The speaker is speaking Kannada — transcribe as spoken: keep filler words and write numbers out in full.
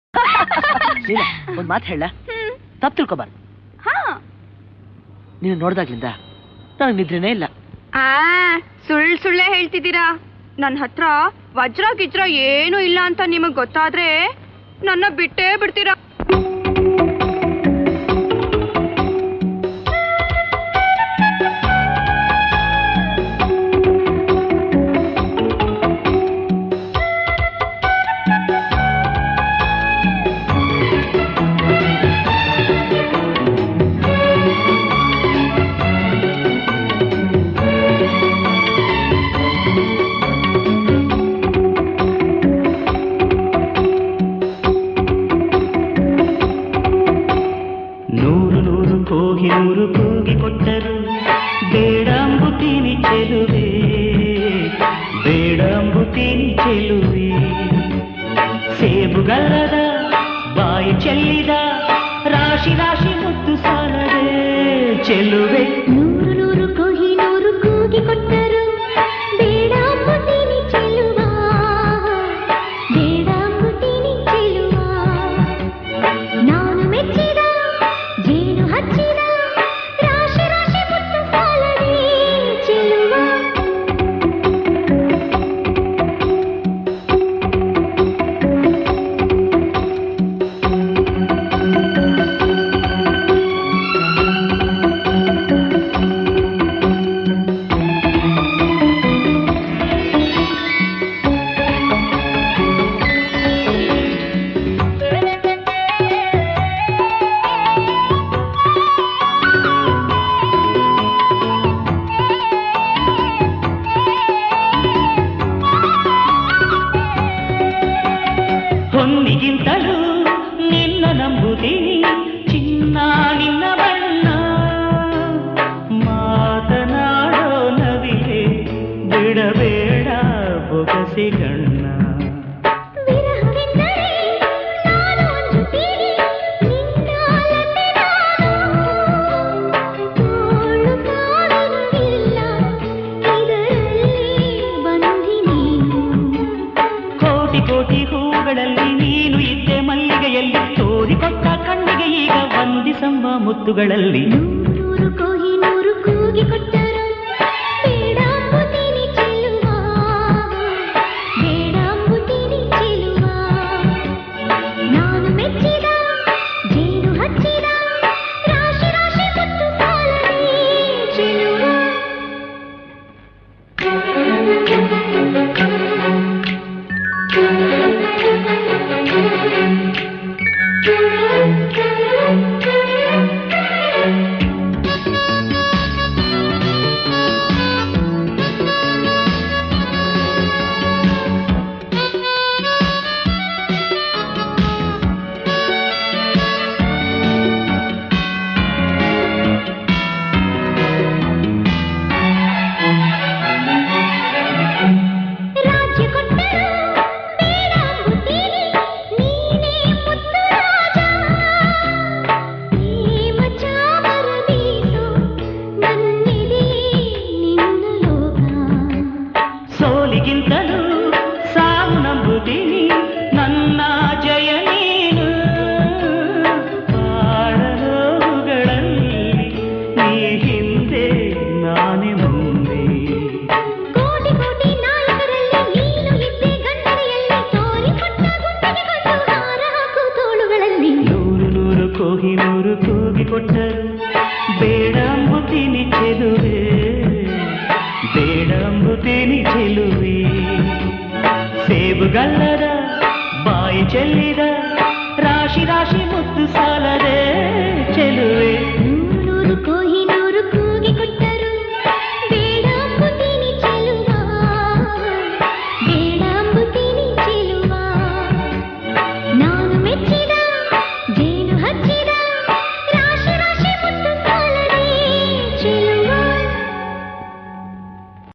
ಒಂದ್ ಮಾತು ಹೇಳ, ತಪ್ಪು ತಿಳ್ಕೊಬಾರ್ದು. ನೀನು ನೋಡ್ದಾಗ್ಲಿಂದ ನನಗೆ ನಿದ್ರೆನೇ ಇಲ್ಲ. ಆ ಸುಳ್ಳು ಸುಳ್ಳೆ ಹೇಳ್ತಿದ್ದೀರಾ. ನನ್ನ ಹತ್ರ ವಜ್ರ ಗಿಜ್ರ ಏನೂ ಇಲ್ಲ ಅಂತ ನಿಮಗ್ ಗೊತ್ತಾದ್ರೆ ನನ್ನ ಬಿಟ್ಟೇ ಬಿಡ್ತೀರಾ. ಮುತ್ತುಗಳಲ್ಲಿ ನೂರು ಕೋಹಿ ನೂರು ಕೂಗಿ ಕೊಟ್ಟರು ಬೇಡಂಬುತ್ತೀನಿ ಚೆಲುವ ಬೇಡಂಬುತ್ತೀನಿ ಚೆಲುವ ನಾನು ಮೆಚ್ಚಿದ ಜೇನು ಹಚ್ಚಿದ ರಾಶಿ ರಾಶಿ ಮುತ್ತು ಸಾಲದೆ ಚೆಲುವ ಸೇಬುಗಲ್ಲದ ಬಾಯಿ ಚೆಲ್ಲಿದ ರಾಶಿ ರಾಶಿ ಮುತ್ತು ಸಾಲದೆ ಚೆಲುವೆ.